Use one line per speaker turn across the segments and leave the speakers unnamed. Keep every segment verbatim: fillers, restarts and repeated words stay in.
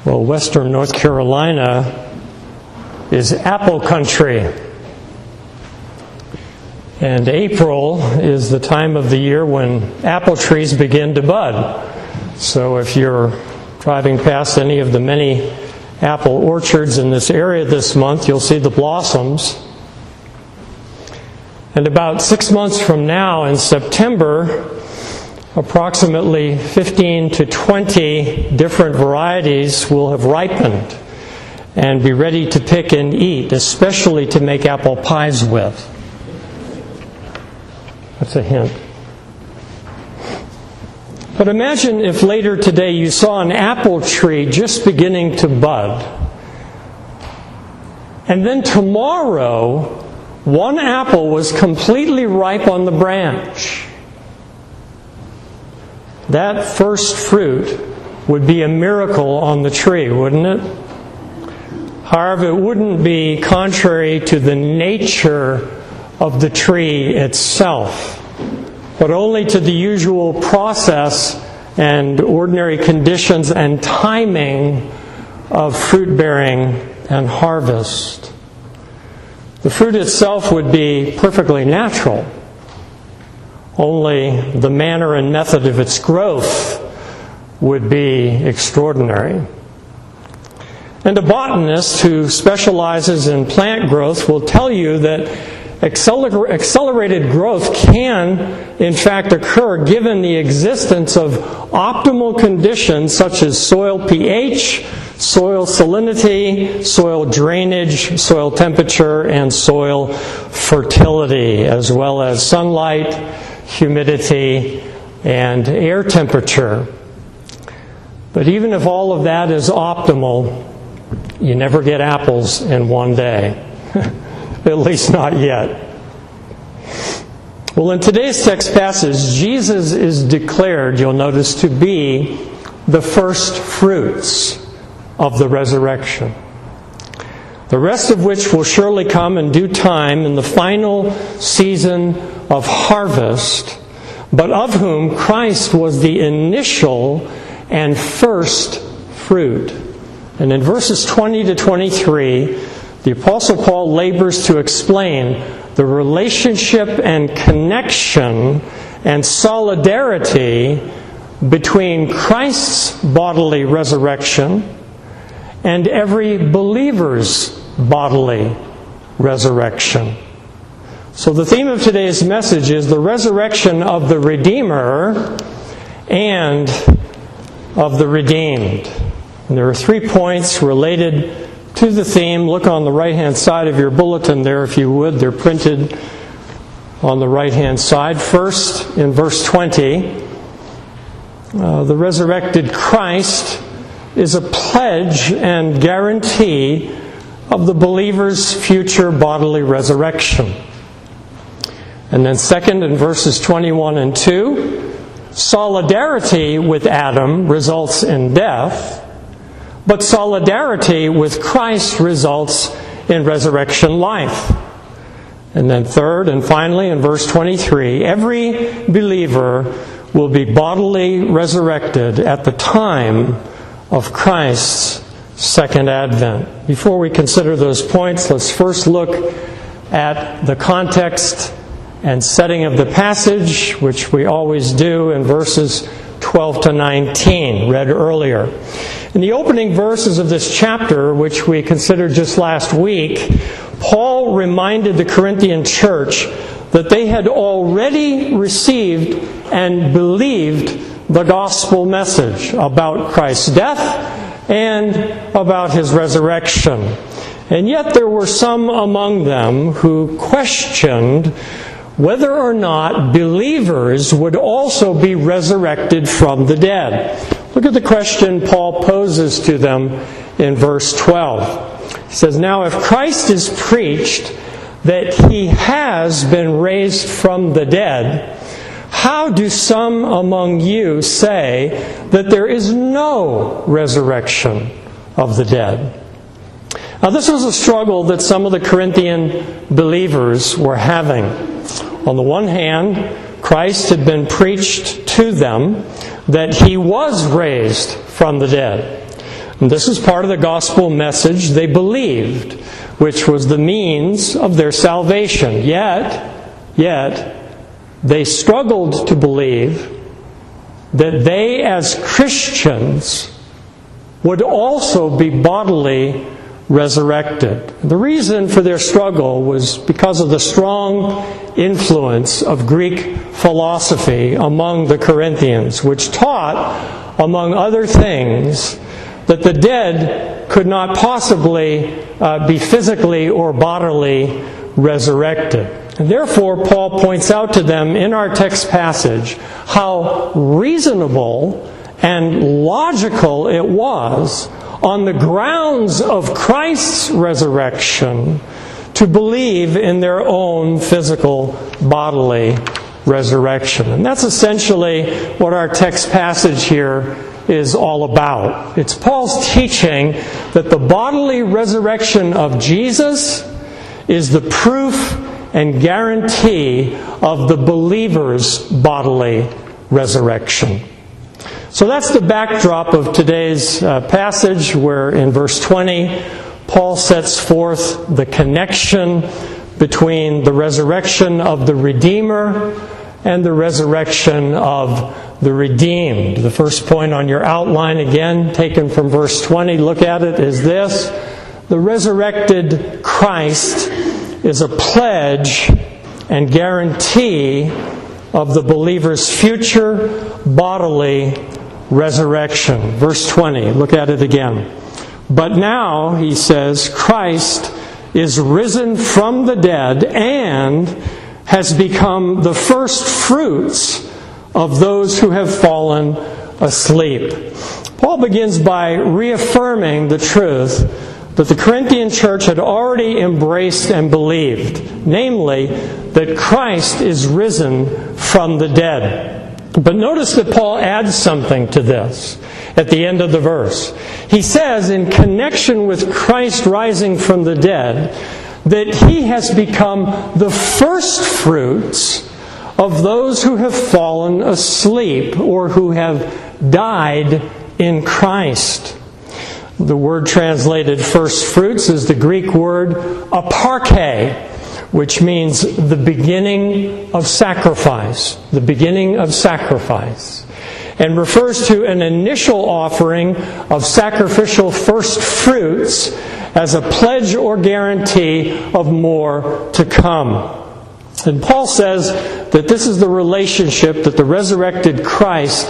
Well, western North Carolina is apple country. And April is the time of the year when apple trees begin to bud. So if you're driving past any of the many apple orchards in this area this month, you'll see the blossoms. And about six months from now, in September, approximately fifteen to twenty different varieties will have ripened and be ready to pick and eat, especially to make apple pies with. That's a hint. But imagine if later today you saw an apple tree just beginning to bud. And then tomorrow, one apple was completely ripe on the branch. That first fruit would be a miracle on the tree, wouldn't it? However, it wouldn't be contrary to the nature of the tree itself, but only to the usual process and ordinary conditions and timing of fruit bearing and harvest. The fruit itself would be perfectly natural. Only the manner and method of its growth would be extraordinary. And a botanist who specializes in plant growth will tell you that acceler- accelerated growth can, in fact, occur given the existence of optimal conditions such as soil pH, soil salinity, soil drainage, soil temperature, and soil fertility, as well as sunlight, humidity, and air temperature. But even if all of that is optimal, you never get apples in one day. At least not yet. Well, in today's text passage, Jesus is declared, you'll notice, to be the first fruits of the resurrection. The rest of which will surely come in due time in the final season of harvest, but of whom Christ was the initial and first fruit. And in verses twenty to twenty-three, the Apostle Paul labors to explain the relationship and connection and solidarity between Christ's bodily resurrection and every believer's bodily resurrection. So the theme of today's message is the resurrection of the Redeemer and of the redeemed. And there are three points related to the theme. Look on the right-hand side of your bulletin there, if you would. They're printed on the right-hand side. First, in verse twenty, uh, the resurrected Christ is a pledge and guarantee of the believer's future bodily resurrection. And then second, in verses twenty-one and two, solidarity with Adam results in death, but solidarity with Christ results in resurrection life. And then third and finally, in verse twenty-three, every believer will be bodily resurrected at the time of Christ's second advent. Before we consider those points, let's first look at the context and setting of the passage, which we always do in verses twelve to nineteen, read earlier. In the opening verses of this chapter, which we considered just last week, Paul reminded the Corinthian church that they had already received and believed the gospel message about Christ's death and about His resurrection. And yet there were some among them who questioned whether or not believers would also be resurrected from the dead. Look at the question Paul poses to them in verse twelve. He says, "Now if Christ is preached that He has been raised from the dead, how do some among you say that there is no resurrection of the dead?" Now this was a struggle that some of the Corinthian believers were having. On the one hand, Christ had been preached to them that He was raised from the dead. And this is part of the gospel message they believed, which was the means of their salvation. Yet, yet, they struggled to believe that they as Christians would also be bodily resurrected. The reason for their struggle was because of the strong influence of Greek philosophy among the Corinthians, which taught, among other things, that the dead could not possibly uh, be physically or bodily resurrected. And therefore, Paul points out to them in our text passage how reasonable and logical it was, on the grounds of Christ's resurrection, to believe in their own physical bodily resurrection. And that's essentially what our text passage here is all about. It's Paul's teaching that the bodily resurrection of Jesus is the proof and guarantee of the believer's bodily resurrection. So that's the backdrop of today's uh, passage, where in verse twenty, Paul sets forth the connection between the resurrection of the Redeemer and the resurrection of the redeemed. The first point on your outline, again, taken from verse twenty, look at it, is this: the resurrected Christ is a pledge and guarantee of the believer's future bodily resurrection. Verse twenty, look at it again. But now, he says, Christ is risen from the dead and has become the first fruits of those who have fallen asleep. Paul begins by reaffirming the truth that the Corinthian church had already embraced and believed, namely, that Christ is risen from the dead. But notice that Paul adds something to this at the end of the verse. He says, in connection with Christ rising from the dead, that He has become the first fruits of those who have fallen asleep or who have died in Christ. The word translated first fruits is the Greek word aparche, which means the beginning of sacrifice. The beginning of sacrifice. And refers to an initial offering of sacrificial first fruits as a pledge or guarantee of more to come. And Paul says that this is the relationship that the resurrected Christ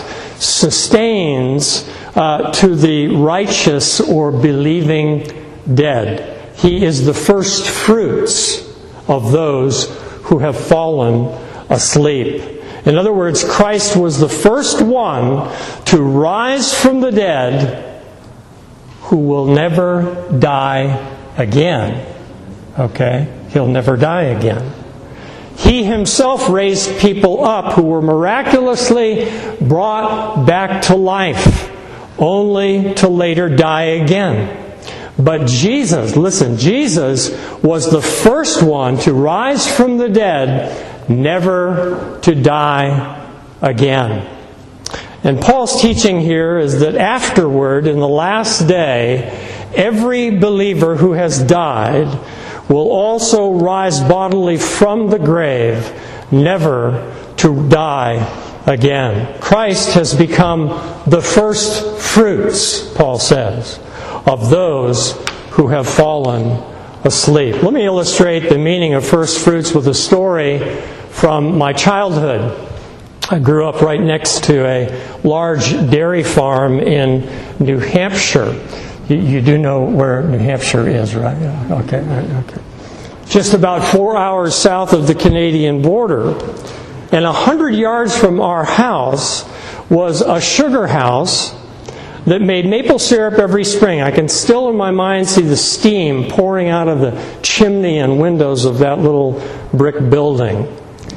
sustains uh, to the righteous or believing dead. He is the first fruits of those who have fallen asleep. In other words, Christ was the first one to rise from the dead who will never die again. Okay? He'll never die again. He Himself raised people up who were miraculously brought back to life, only to later die again. But Jesus, listen, Jesus was the first one to rise from the dead, never to die again. And Paul's teaching here is that afterward, in the last day, every believer who has died will also rise bodily from the grave, never to die again. Christ has become the first fruits, Paul says, of those who have fallen asleep. Let me illustrate the meaning of first fruits with a story from my childhood. I grew up right next to a large dairy farm in New Hampshire. You, you do know where New Hampshire is, right? Okay, okay. Just about four hours south of the Canadian border. And a hundred yards from our house was a sugar house that made maple syrup every spring. I can still in my mind see the steam pouring out of the chimney and windows of that little brick building.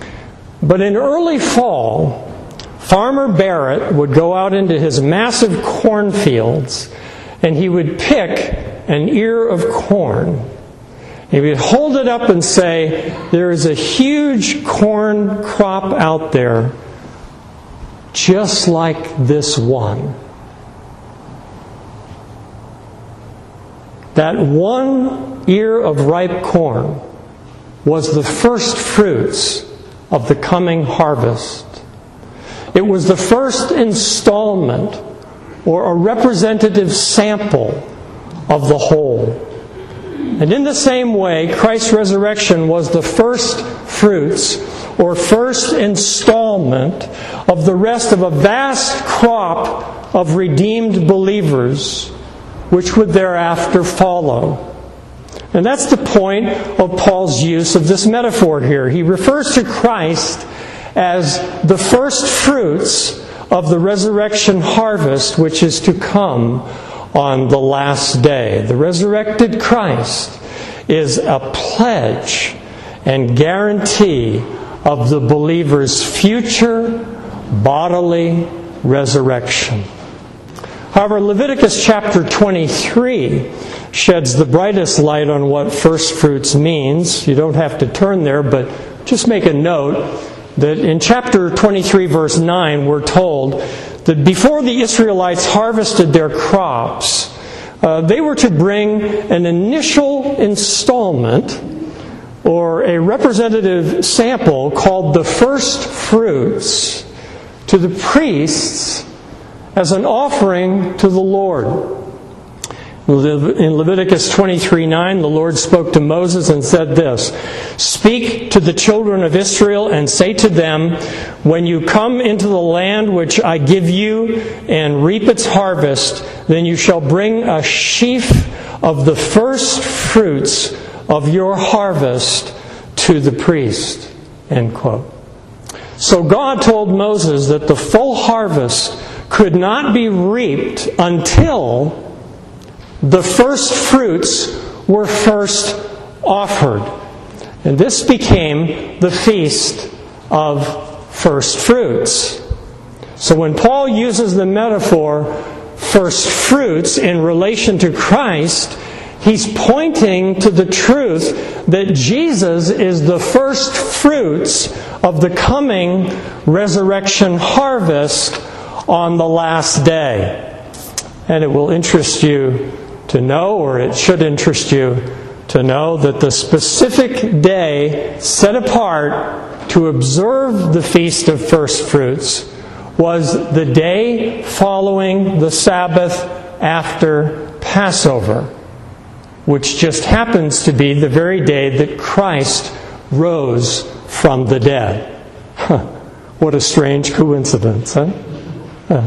But in early fall, Farmer Barrett would go out into his massive cornfields and he would pick an ear of corn. He would hold it up and say, there is a huge corn crop out there just like this one. that one ear of ripe corn was the first fruits of the coming harvest. It was the first installment or a representative sample of the whole. And in the same way, Christ's resurrection was the first fruits or first installment of the rest of a vast crop of redeemed believers which would thereafter follow. And that's the point of Paul's use of this metaphor here. He refers to Christ as the first fruits of the resurrection harvest which is to come on the last day. The resurrected Christ is a pledge and guarantee of the believer's future bodily resurrection. However, Leviticus chapter twenty-three sheds the brightest light on what first fruits means. You don't have to turn there, but just make a note that in chapter twenty-three, verse nine, we're told that before the Israelites harvested their crops, uh, they were to bring an initial installment or a representative sample called the first fruits to the priests as an offering to the Lord. In Leviticus twenty-three nine, the Lord spoke to Moses and said this, "Speak to the children of Israel and say to them, when you come into the land which I give you and reap its harvest, then you shall bring a sheaf of the first fruits of your harvest to the priest." End quote. So God told Moses that the full harvest could not be reaped until the first fruits were first offered. And this became the Feast of First Fruits. So when Paul uses the metaphor first fruits in relation to Christ, he's pointing to the truth that Jesus is the first fruits of the coming resurrection harvest on the last day. And it will interest you to know, or it should interest you to know, that the specific day set apart to observe the Feast of First Fruits was the day following the Sabbath after Passover, which just happens to be the very day that Christ rose from the dead. Huh. What a strange coincidence, huh? huh.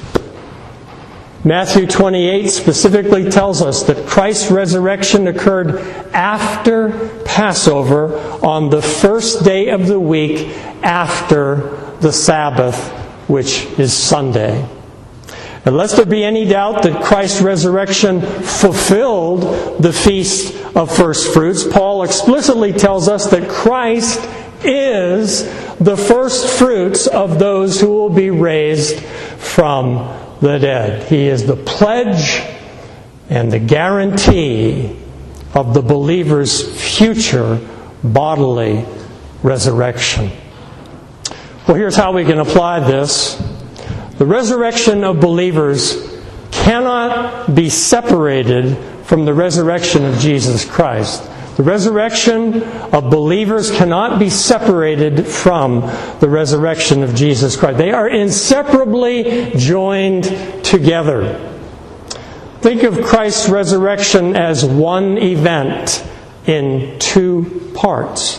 Matthew twenty-eight specifically tells us that Christ's resurrection occurred after Passover on the first day of the week after the Sabbath, which is Sunday. And lest there be any doubt that Christ's resurrection fulfilled the Feast of First Fruits, Paul explicitly tells us that Christ is the first fruits of those who will be raised from the dead. He is the pledge and the guarantee of the believer's future bodily resurrection. Well, here's how we can apply this. The resurrection of believers cannot be separated from the resurrection of Jesus Christ. The resurrection of believers cannot be separated from the resurrection of Jesus Christ. They are inseparably joined together. Think of Christ's resurrection as one event in two parts.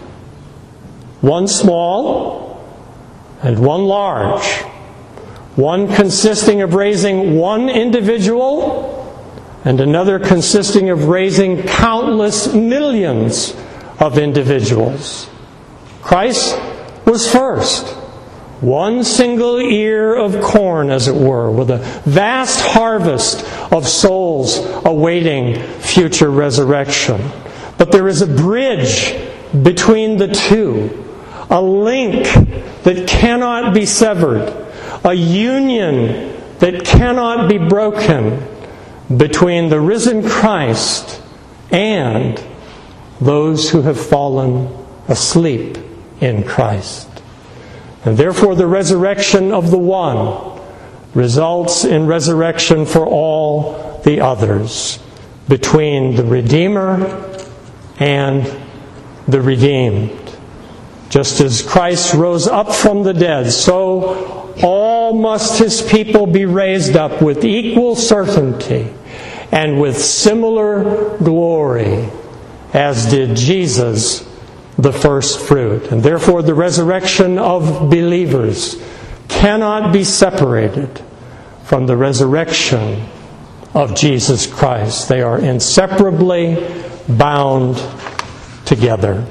One small and one large. One consisting of raising one individual, and another consisting of raising countless millions of individuals. Christ was first. One single ear of corn, as it were, with a vast harvest of souls awaiting future resurrection. But there is a bridge between the two, a link that cannot be severed, a union that cannot be broken between the risen Christ and those who have fallen asleep in Christ. And therefore the resurrection of the one results in resurrection for all the others. between the Redeemer and the redeemed. Just as Christ rose up from the dead, so all must His people be raised up with equal certainty and with similar glory, as did Jesus, the first fruit. And therefore the resurrection of believers cannot be separated from the resurrection of Jesus Christ. They are inseparably bound together.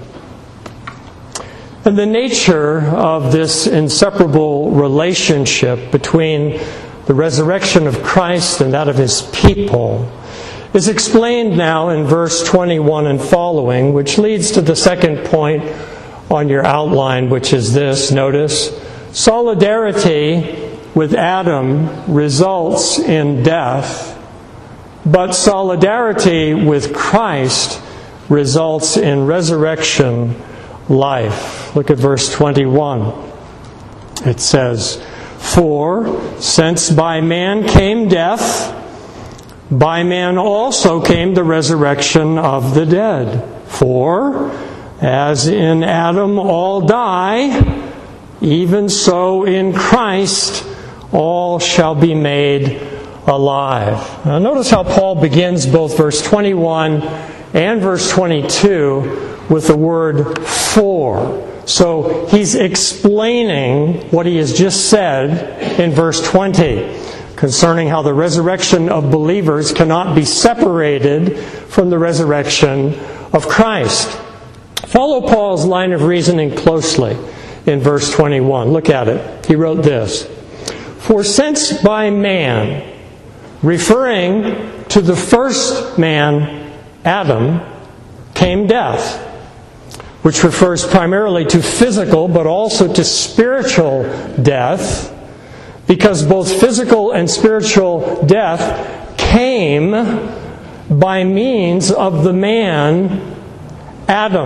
And the nature of this inseparable relationship between the resurrection of Christ and that of His people is explained now in verse twenty-one and following, which leads to the second point on your outline, which is this. Notice, solidarity with Adam results in death, but solidarity with Christ results in resurrection life. Look at verse twenty-one. It says, "For since by man came death, by man also came the resurrection of the dead. For as in Adam all die, even so in Christ all shall be made alive." Now notice how Paul begins both verse twenty-one and verse twenty-two with the word "for." So he's explaining what he has just said in verse twenty concerning how the resurrection of believers cannot be separated from the resurrection of Christ. Follow Paul's line of reasoning closely in verse twenty-one. Look at it. He wrote this, "For since by man," referring to the first man, Adam, "came death," which refers primarily to physical but also to spiritual death, because both physical and spiritual death came by means of the man Adam.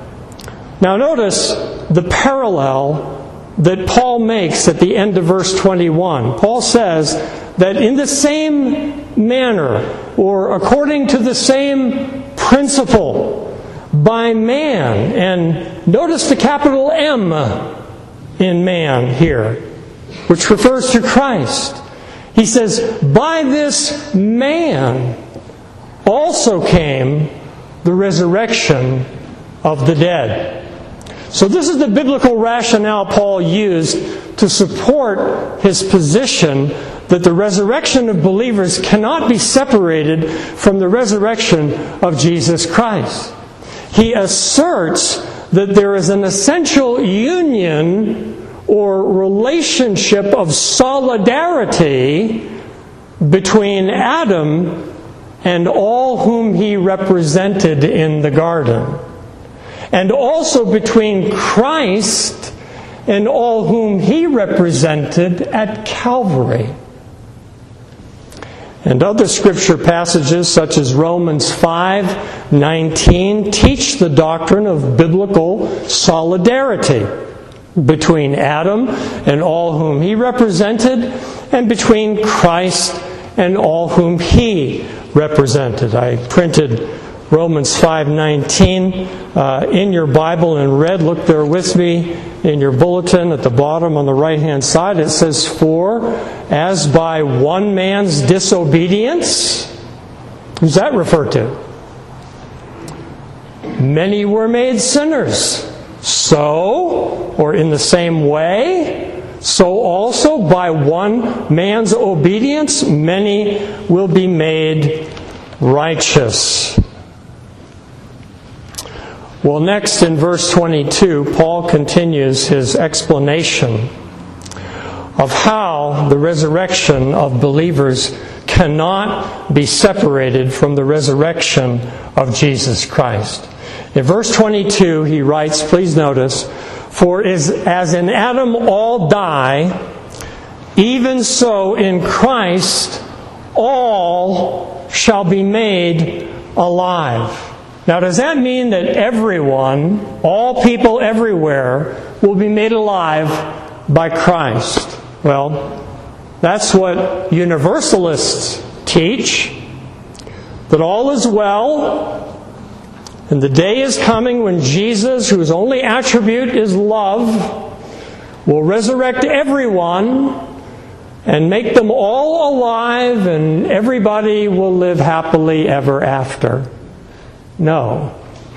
Now notice the parallel that Paul makes at the end of verse twenty-one. Paul says that in the same manner, or according to the same principle, by man, and notice the capital M in man here, which refers to Christ. He says, by this man also came the resurrection of the dead. So this is the biblical rationale Paul used to support his position that the resurrection of believers cannot be separated from the resurrection of Jesus Christ. He asserts that there is an essential union or relationship of solidarity between Adam and all whom he represented in the garden, and also between Christ and all whom he represented at Calvary. And other scripture passages, such as Romans five nineteen, teach the doctrine of biblical solidarity between Adam and all whom he represented, and between Christ and all whom he represented. I printed Romans five nineteen uh, in your Bible in red. Look there with me in your bulletin at the bottom on the right-hand side. It says, "For as by one man's disobedience," who's that refer to? "Many were made sinners. So," or in the same way, "so also by one man's obedience many will be made righteous." Well, next in verse twenty-two, Paul continues his explanation of how the resurrection of believers cannot be separated from the resurrection of Jesus Christ. In verse twenty-two, he writes, please notice, "For as, as in Adam all die, even so in Christ all shall be made alive." Now, does that mean that everyone, all people everywhere, will be made alive by Christ? Well, that's what universalists teach. that all is well, and the day is coming when Jesus, whose only attribute is love, will resurrect everyone and make them all alive, and everybody will live happily ever after. No.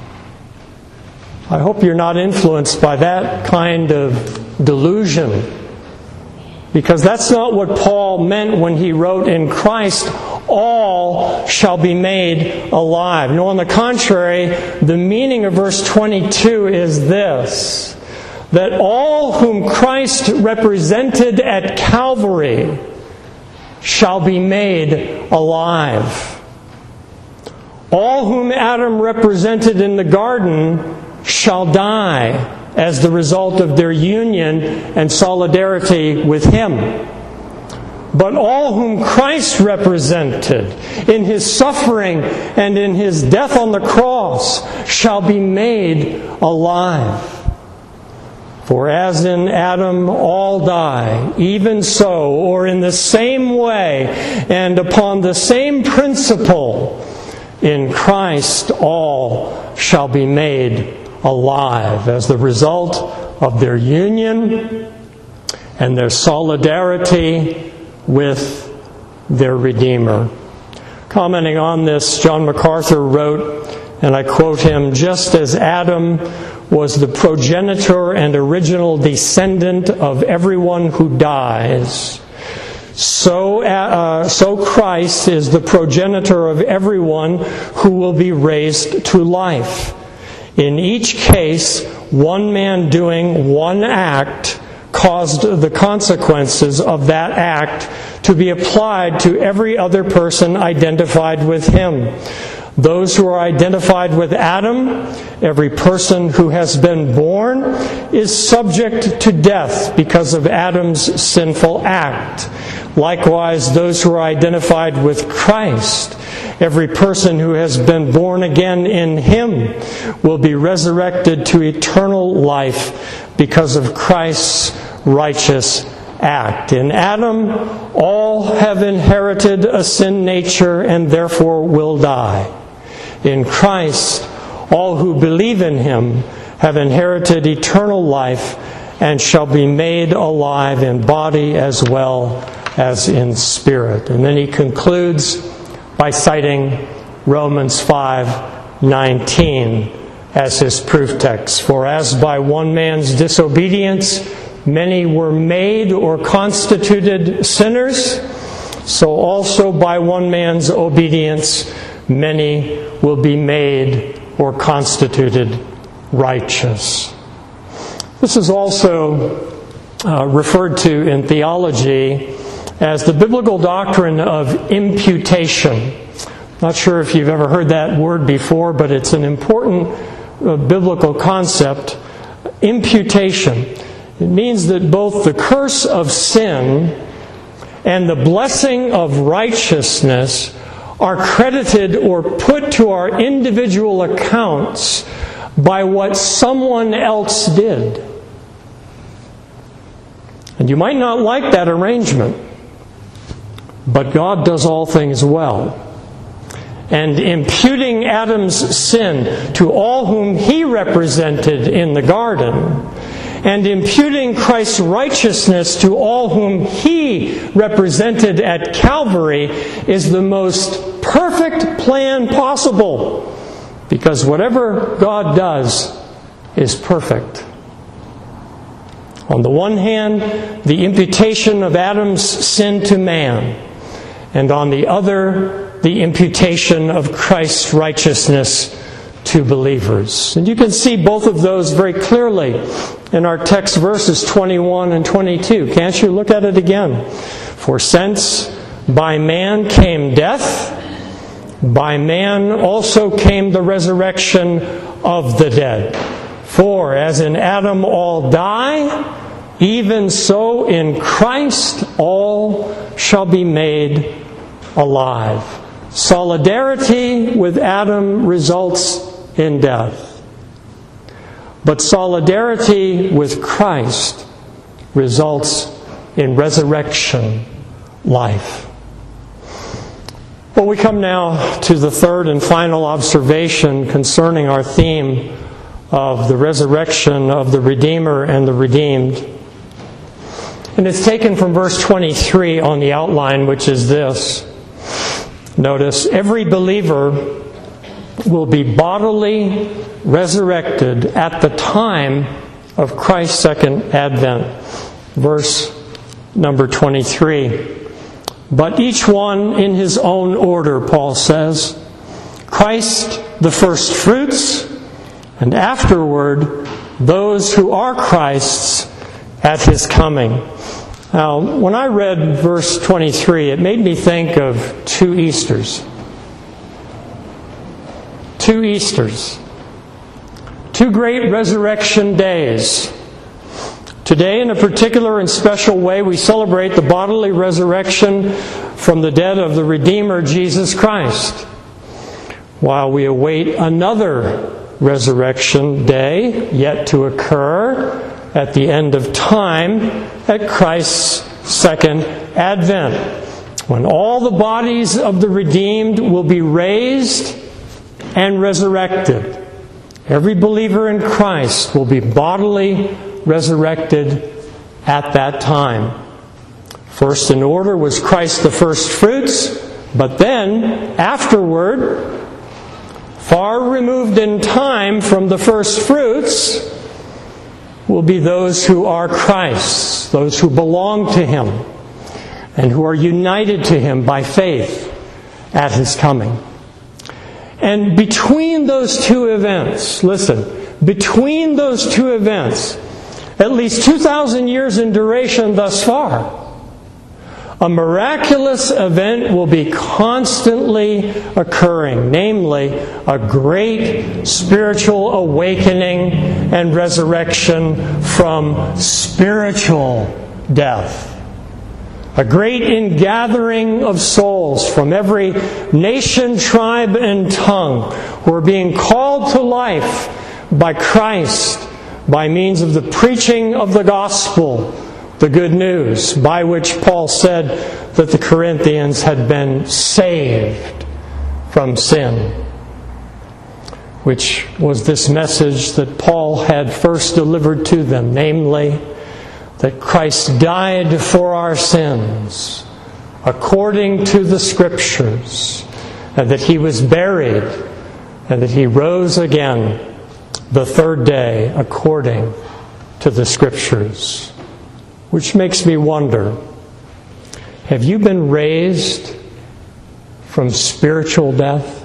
I hope you're not influenced by that kind of delusion, because that's not what Paul meant when he wrote, "In Christ all shall be made alive." No, on the contrary, the meaning of verse twenty-two is this: that all whom Christ represented at Calvary shall be made alive. All whom Adam represented in the garden shall die as the result of their union and solidarity with Him. But all whom Christ represented in His suffering and in His death on the cross shall be made alive. For as in Adam all die, even so, or in the same way, and upon the same principle, in Christ all shall be made alive as the result of their union and their solidarity with their Redeemer. Commenting on this, John MacArthur wrote, and I quote him, "Just as Adam was the progenitor and original descendant of everyone who dies, So, uh, so Christ is the progenitor of everyone who will be raised to life. In each case, one man doing one act caused the consequences of that act to be applied to every other person identified with him. Those who are identified with Adam, every person who has been born, is subject to death because of Adam's sinful act. Likewise, those who are identified with Christ, every person who has been born again in Him, will be resurrected to eternal life because of Christ's righteous act. In Adam, all have inherited a sin nature and therefore will die. In Christ, all who believe in Him have inherited eternal life and shall be made alive in body as well as in spirit. And then he concludes by citing Romans five nineteen as his proof text. For as by one man's disobedience many were made or constituted sinners, so also by one man's obedience many will be made or constituted righteous. This is also uh, referred to in theology as the biblical doctrine of imputation. Not sure if you've ever heard that word before, but it's an important uh, biblical concept. Imputation. It means that both the curse of sin and the blessing of righteousness are credited or put to our individual accounts by what someone else did. And you might not like that arrangement, but God does all things well. And imputing Adam's sin to all whom he represented in the garden, and imputing Christ's righteousness to all whom He represented at Calvary, is the most perfect plan possible, because whatever God does is perfect. On the one hand, the imputation of Adam's sin to man, and on the other, the imputation of Christ's righteousness to believers. And you can see both of those very clearly in our text verses twenty-one and twenty-two. Can't you look at it again? For since by man came death, by man also came the resurrection of the dead. For as in Adam all die, even so in Christ all shall be made alive. Solidarity with Adam results in death. But solidarity with Christ results in resurrection life. Well, we come now to the third and final observation concerning our theme of the resurrection of the Redeemer and the redeemed. And it's taken from verse twenty-three on the outline, which is this. Notice, every believer will be bodily resurrected at the time of Christ's second advent. Verse number twenty-three. But each one in his own order, Paul says. Christ the first fruits, and afterward those who are Christ's at his coming. Now, when I read verse twenty-three, it made me think of two Easters. Two Easters. Two great resurrection days. Today, in a particular and special way, we celebrate the bodily resurrection from the dead of the Redeemer, Jesus Christ, while we await another resurrection day yet to occur at the end of time at Christ's second advent, when all the bodies of the redeemed will be raised and resurrected. Every believer in Christ will be bodily resurrected at that time. First in order was Christ the first fruits, but then, afterward, far removed in time from the first fruits, will be those who are Christ's, those who belong to Him, and who are united to Him by faith at His coming. And between those two events, listen, between those two events, at least two thousand years in duration thus far, a miraculous event will be constantly occurring, namely a great spiritual awakening and resurrection from spiritual death. A great ingathering of souls from every nation, tribe, and tongue who are being called to life by Christ by means of the preaching of the gospel, the good news, by which Paul said that the Corinthians had been saved from sin, which was this message that Paul had first delivered to them, namely, that Christ died for our sins according to the Scriptures, and that He was buried, and that He rose again the third day according to the Scriptures. Which makes me wonder, have you been raised from spiritual death?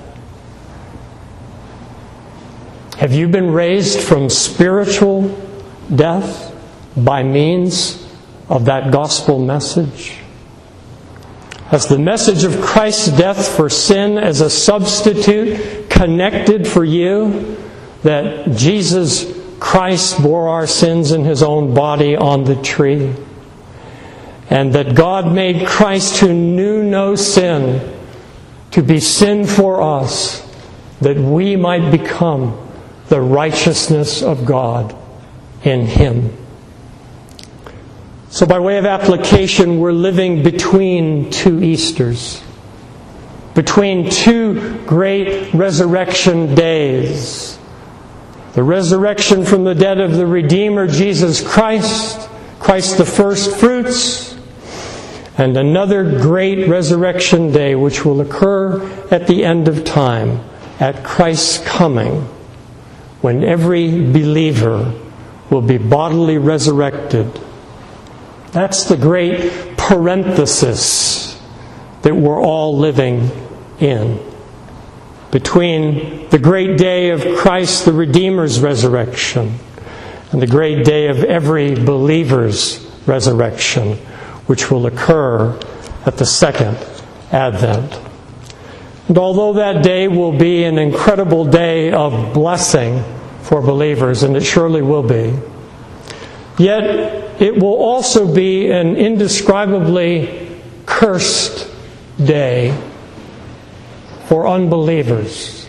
Have you been raised from spiritual death by means of that gospel message? Has the message of Christ's death for sin as a substitute connected for you, that Jesus Christ bore our sins in His own body on the tree, and that God made Christ, who knew no sin, to be sin for us, that we might become the righteousness of God in Him? So by way of application, we're living between two Easters, between two great resurrection days. The resurrection from the dead of the Redeemer, Jesus Christ, Christ the first fruits, and another great resurrection day which will occur at the end of time, at Christ's coming, when every believer will be bodily resurrected. That's the great parenthesis that we're all living in. Between the great day of Christ the Redeemer's resurrection and the great day of every believer's resurrection, which will occur at the second advent. And although that day will be an incredible day of blessing for believers, and it surely will be, yet it will also be an indescribably cursed day for unbelievers.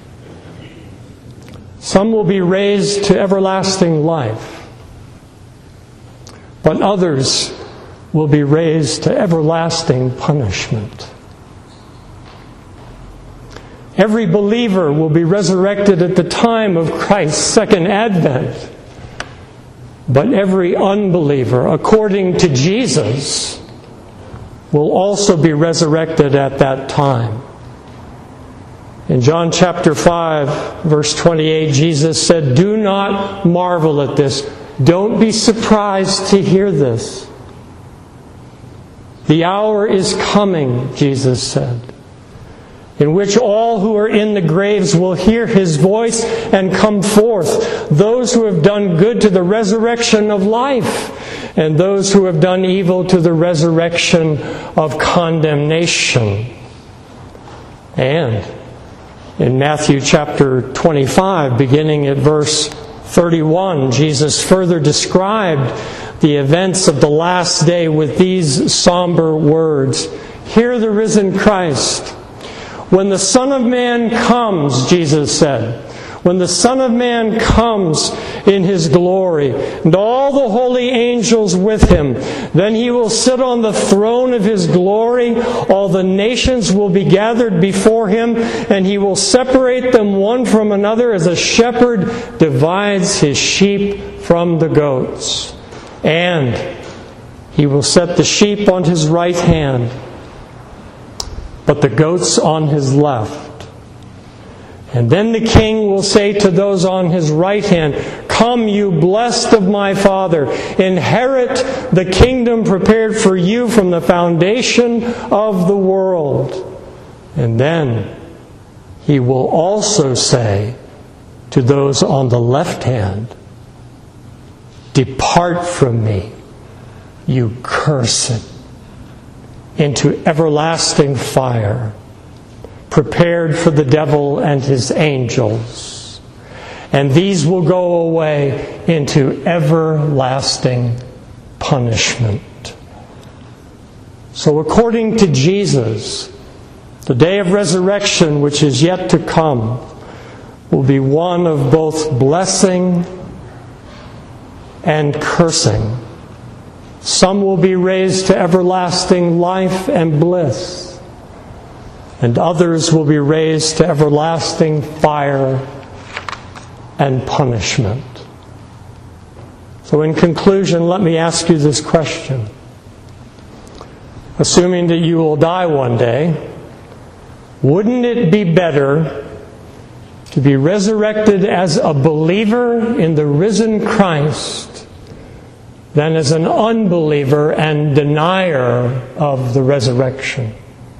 Some will be raised to everlasting life, but others will be raised to everlasting punishment. Every believer will be resurrected at the time of Christ's second advent. But every unbeliever, according to Jesus, will also be resurrected at that time. In John chapter five, verse twenty-eight, Jesus said, "Do not marvel at this. Don't be surprised to hear this. The hour is coming," Jesus said, "in which all who are in the graves will hear His voice and come forth, those who have done good to the resurrection of life, and those who have done evil to the resurrection of condemnation." And in Matthew chapter twenty-five, beginning at verse thirty-one, Jesus further described the events of the last day with these somber words. "Hear the risen Christ. When the Son of Man comes," Jesus said, "when the Son of Man comes in His glory, and all the holy angels with Him, then He will sit on the throne of His glory. All the nations will be gathered before Him, and He will separate them one from another as a shepherd divides his sheep from the goats. And He will set the sheep on His right hand, but the goats on His left. And then the King will say to those on His right hand, 'Come, you blessed of my Father, inherit the kingdom prepared for you from the foundation of the world.' And then He will also say to those on the left hand, 'Depart from me, you cursed, into everlasting fire, prepared for the devil and his angels. And these will go away into everlasting punishment.'" So according to Jesus, the day of resurrection, which is yet to come, will be one of both blessing and cursing. Some will be raised to everlasting life and bliss, and others will be raised to everlasting fire and punishment. So in conclusion, let me ask you this question. Assuming that you will die one day, wouldn't it be better to be resurrected as a believer in the risen Christ than as an unbeliever and denier of the resurrection?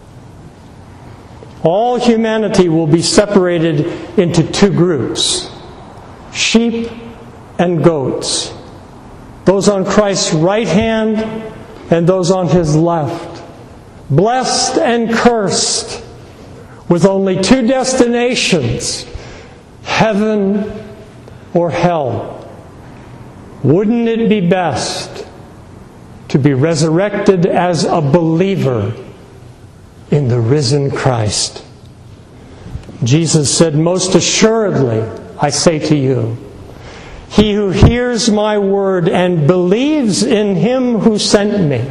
All humanity will be separated into two groups, sheep and goats, those on Christ's right hand and those on His left, blessed and cursed, with only two destinations, heaven or hell. Wouldn't it be best to be resurrected as a believer in the risen Christ? Jesus said, "Most assuredly, I say to you, he who hears my word and believes in Him who sent me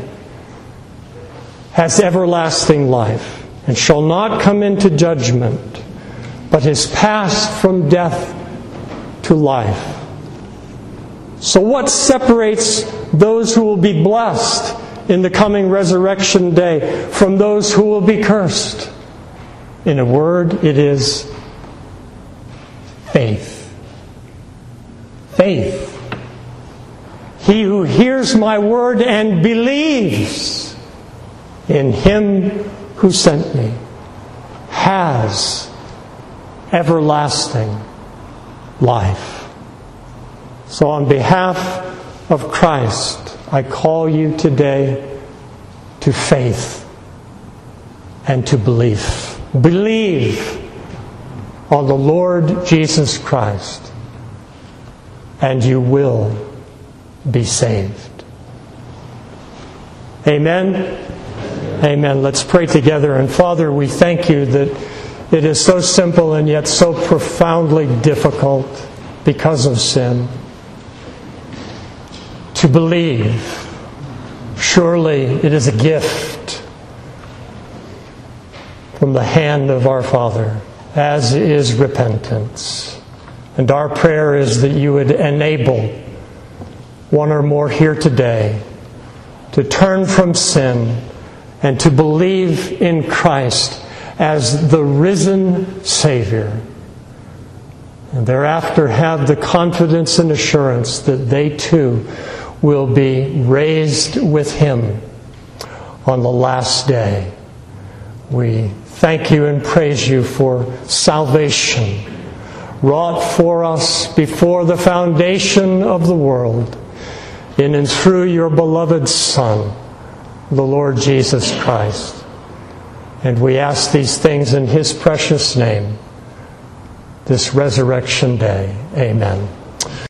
has everlasting life and shall not come into judgment, but is passed from death to life." So what separates those who will be blessed in the coming resurrection day from those who will be cursed? In a word, it is faith. Faith. He who hears my word and believes in Him who sent me has everlasting life. So on behalf of Christ, I call you today to faith and to belief. Believe on the Lord Jesus Christ, and you will be saved. Amen? Amen. Let's pray together. And Father, we thank you that it is so simple and yet so profoundly difficult because of sin to believe. Surely it is a gift from the hand of our Father. as is repentance. And our prayer is that you would enable one or more here today to turn from sin and to believe in Christ as the risen Savior. And thereafter have the confidence and assurance that they too will be raised with Him on the last day. We thank you and praise you for salvation wrought for us before the foundation of the world, in and through your beloved Son, the Lord Jesus Christ. And we ask these things in His precious name, this resurrection day. Amen.